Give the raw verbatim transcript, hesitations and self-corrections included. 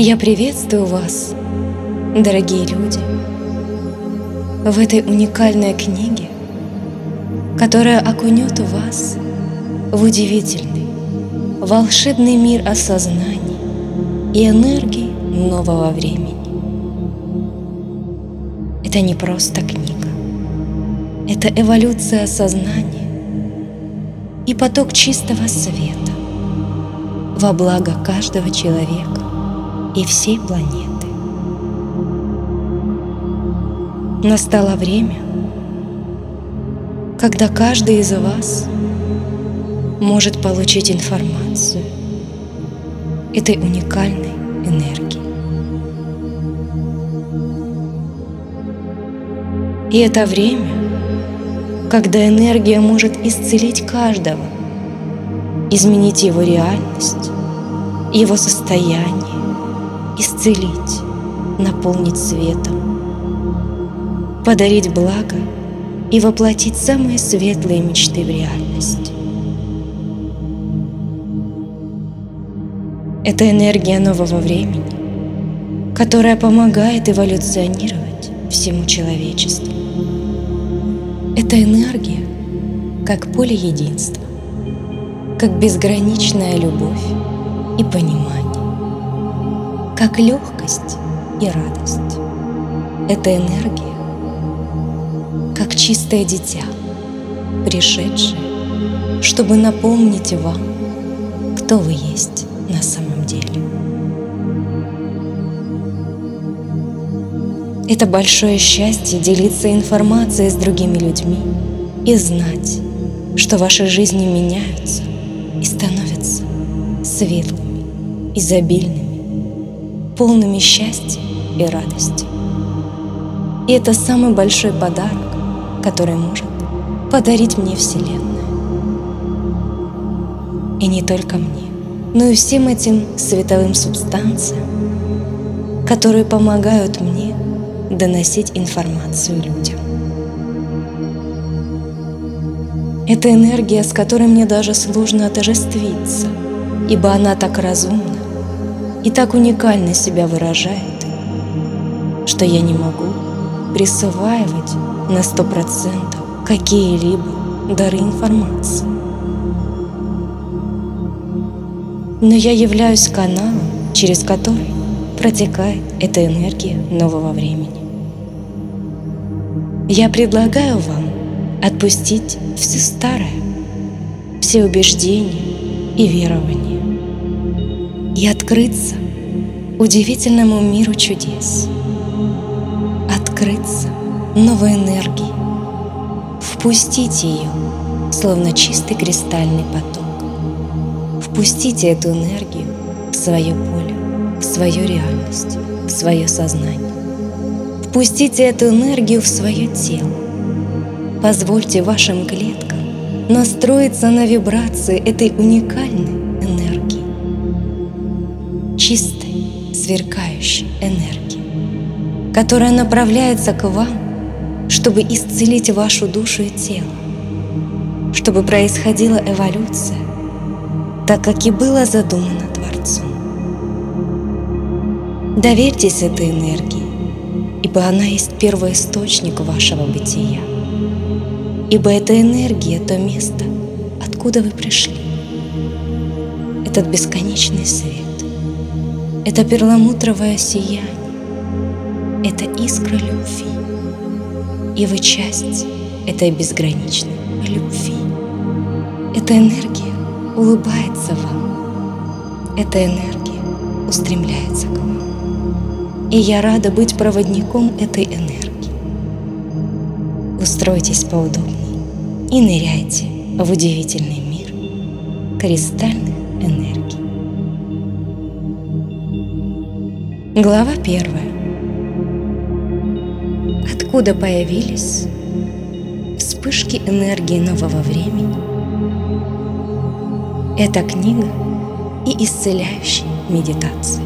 Я приветствую вас, дорогие люди, в этой уникальной книге, которая окунет вас в удивительный, волшебный мир осознаний и энергии нового времени. Это не просто книга, это эволюция сознания и поток чистого света во благо каждого человека и всей планеты. Настало время, когда каждый из вас может получить информацию этой уникальной энергии. И это время, когда энергия может исцелить каждого, изменить его реальность, его состояние, исцелить, наполнить светом, подарить благо и воплотить самые светлые мечты в реальность. Это энергия нового времени, которая помогает эволюционировать всему человечеству. Это энергия как поле единства, как безграничная любовь и понимание, как легкость и радость. Это энергия как чистое дитя, пришедшее, чтобы напомнить вам, кто вы есть на самом деле. Это большое счастье делиться информацией с другими людьми и знать, что ваши жизни меняются и становятся светлыми, изобильными, полными счастья и радости. И это самый большой подарок, который может подарить мне Вселенная. И не только мне, но и всем этим световым субстанциям, которые помогают мне доносить информацию людям. Это энергия, с которой мне даже сложно отождествиться, ибо она так разумна и так уникально себя выражает, что я не могу присваивать на сто процентов какие-либо дары информации. Но я являюсь каналом, через который протекает эта энергия нового времени. Я предлагаю вам отпустить все старое, все убеждения и верования и открыться удивительному миру чудес, открыться новой энергии, впустите ее, словно чистый кристальный поток. Впустите эту энергию в свое поле, в свою реальность, в свое сознание. Впустите эту энергию в свое тело. Позвольте вашим клеткам настроиться на вибрации этой уникальной энергии, чистой, сверкающей энергии, которая направляется к вам, чтобы исцелить вашу душу и тело, чтобы происходила эволюция, так как и было задумано Творцом. Доверьтесь этой энергии, ибо она есть первоисточник вашего бытия. Ибо эта энергия — то место, откуда вы пришли. Этот бесконечный свет, это перламутровое сияние, это искра любви. И вы часть этой безграничной любви. Эта энергия улыбается вам. Эта энергия устремляется к вам. И я рада быть проводником этой энергии. Устройтесь поудобнее и ныряйте в удивительный мир кристальных энергий. Глава первая. Откуда появились вспышки энергии нового времени? Это книга и исцеляющие медитации.